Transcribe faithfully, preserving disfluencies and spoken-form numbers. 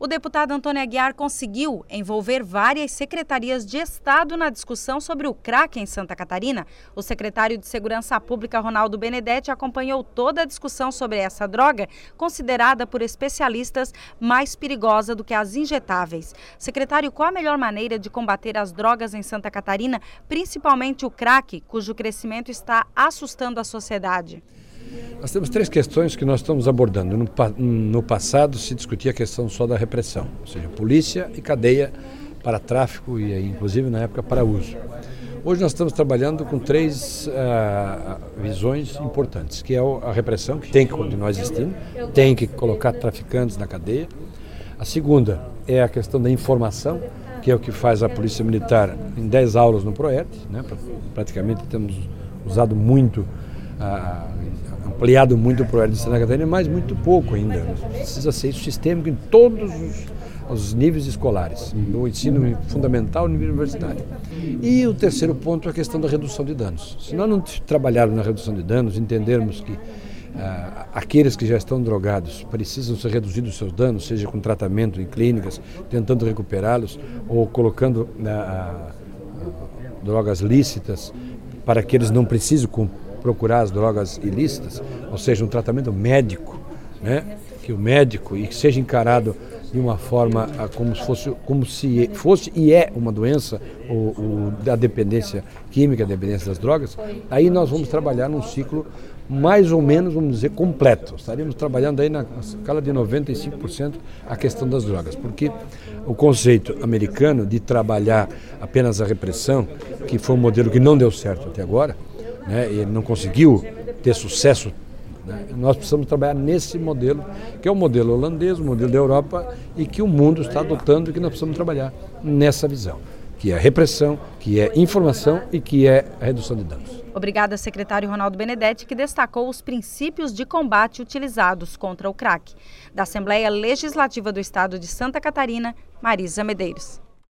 O deputado Antônio Aguiar conseguiu envolver várias secretarias de Estado na discussão sobre o crack em Santa Catarina. O secretário de Segurança Pública, Ronaldo Benedetti, acompanhou toda a discussão sobre essa droga, considerada por especialistas mais perigosa do que as injetáveis. Secretário, qual a melhor maneira de combater as drogas em Santa Catarina, principalmente o crack, cujo crescimento está assustando a sociedade? Nós temos três questões que nós estamos abordando. No, no passado se discutia a questão só da repressão, ou seja, polícia e cadeia para tráfico e inclusive na época para uso. Hoje nós estamos trabalhando com três uh, visões importantes, que é a repressão, que tem que continuar existindo, tem que colocar traficantes na cadeia. A segunda é a questão da informação, que é o que faz a Polícia Militar em dez aulas no PROERT, né? Praticamente temos usado muito uh, ampliado muito o PROERT de Santa Catarina, mas muito pouco ainda. Precisa ser isso sistêmico em todos os, os níveis escolares, no ensino fundamental e no nível universitário. E o terceiro ponto é a questão da redução de danos. Se nós não trabalharmos na redução de danos, entendermos que ah, aqueles que já estão drogados precisam ser reduzidos os seus danos, seja com tratamento em clínicas, tentando recuperá-los, ou colocando ah, ah, drogas lícitas para que eles não precisem procurar as drogas ilícitas, ou seja, um tratamento médico, né? Que o médico e que seja encarado de uma forma como se fosse, como se fosse e é uma doença o, o, da dependência química, a dependência das drogas, aí nós vamos trabalhar num ciclo mais ou menos, vamos dizer, completo. Estaríamos trabalhando aí na escala de noventa e cinco por cento a questão das drogas, porque o conceito americano de trabalhar apenas a repressão, que foi um modelo que não deu certo até agora, né, ele não conseguiu ter sucesso, né, nós precisamos trabalhar nesse modelo, que é o modelo holandês, o modelo da Europa, e que o mundo está adotando e que nós precisamos trabalhar nessa visão, que é a repressão, que é informação e que é a redução de danos. Obrigada, secretário Ronaldo Benedetti, que destacou os princípios de combate utilizados contra o crack. Da Assembleia Legislativa do Estado de Santa Catarina, Marisa Medeiros.